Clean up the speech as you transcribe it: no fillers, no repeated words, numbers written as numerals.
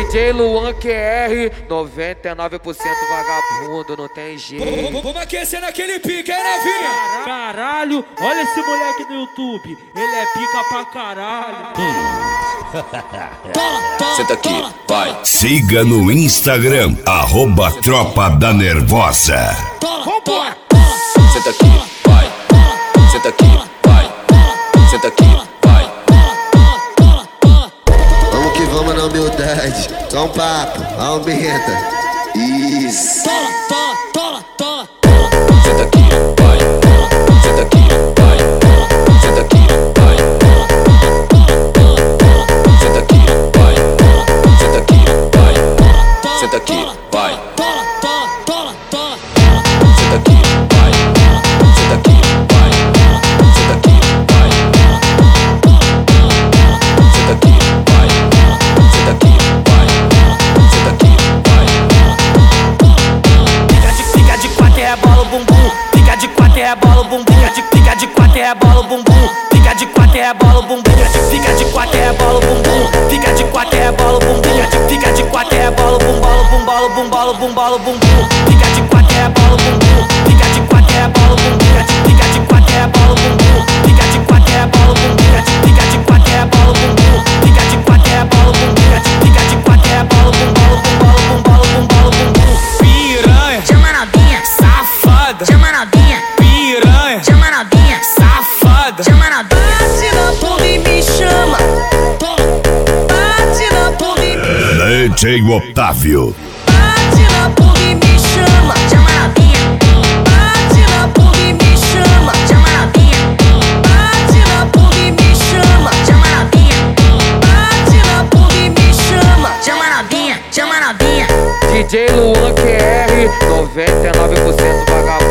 DJ Luan QR, 99% vagabundo, não tem jeito. Vamos aquecer naquele pique, hein, novinha? Caralho, olha esse moleque no YouTube, ele é pica pra caralho. Senta aqui, vai. Siga no Instagram, @Tropa da Nervosa. Vambora! Senta aqui, vai. Senta aqui, vai. Senta aqui, vai. Vamos que vamos na humildade, só um papo, aumenta. Isso. Senta aqui, vai. Senta aqui, vai. Senta aqui, vai. Senta aqui, vai. Senta aqui, vai. Senta aqui, vai. Senta aqui, vai. Senta aqui, vai. Senta aqui, vai. Senta aqui, vai. Senta aqui, vai. Senta aqui, vai. Fica de quatro e rebola o bumbum. Fica de quatro e rebola o bumbum. Fica de quatro e rebola o bumbum. Fica de quatro e rebola o bumbum. Fica de quatro e rebola o bumbum. Fica de quatro e rebola o bumbum. Fica de quatro e rebola o bumbum. Bumbalo, bumbalo, bumbalo, bumbum. Fica de quatro e rebola o bumbum. Fica de quatro e rebola o bumbum. Fica de quatro e rebola o bumbum. Fica de quatro e rebola o bumbum. Fica de quatro e rebola o bumbum. Fica de quatro e rebola o bumbum. Fica de quatro e rebola o bumbalo, bumbalo, bumbalo, bumbalo, bumbum. Piranha, Chama novinha, safada, chama novinha, piranha, chama novinha, safada. chama novinha. Bate na porra e me chama. Bate na porra e me DJ Otávio. bate na porra e me chama. Chama novinha, Bate na porra e me chama. chama novinha, Bate na porra e me chama. chama novinha, Bate na porra e me chama. chama novinha, chama novinha. DJ Luan QR, 99% vagabundo.